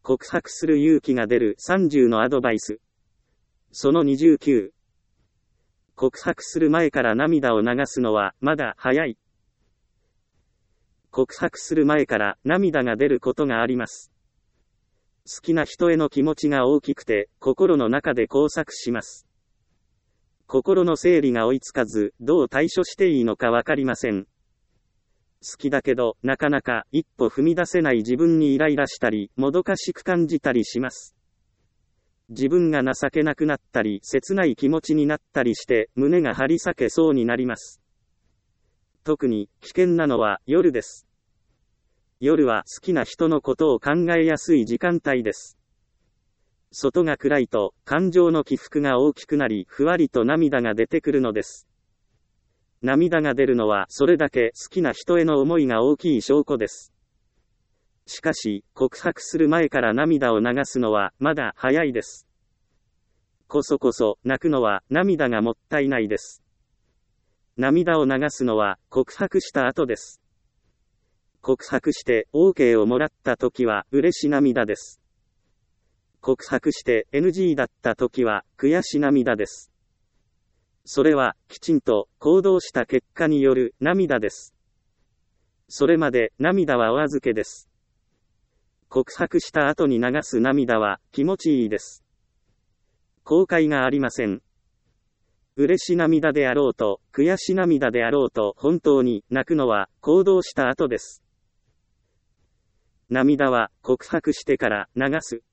告白する勇気が出る30のアドバイス。その29。告白する前から涙を流すのはまだ早い。告白する前から涙が出ることがあります。好きな人への気持ちが大きくて、心の中で交錯します。心の整理が追いつかず、どう対処していいのかわかりません。好きだけど、なかなか一歩踏み出せない自分にイライラしたり、もどかしく感じたりします。自分が情けなくなったり、切ない気持ちになったりして、胸が張り裂けそうになります。特に、危険なのは夜です。夜は好きな人のことを考えやすい時間帯です。外が暗いと、感情の起伏が大きくなり、ふわりと涙が出てくるのです。涙が出るのは、それだけ好きな人への思いが大きい証拠です。しかし、告白する前から涙を流すのは、まだ早いです。こそこそ、泣くのは、涙がもったいないです。涙を流すのは、告白した後です。告白して OK をもらった時は嬉し涙です。告白して NG だった時は悔し涙です。それはきちんと行動した結果による涙です。それまで涙はお預けです。告白した後に流す涙は気持ちいいです。後悔がありません。嬉し涙であろうと悔し涙であろうと本当に泣くのは行動した後です。涙は告白してから流す。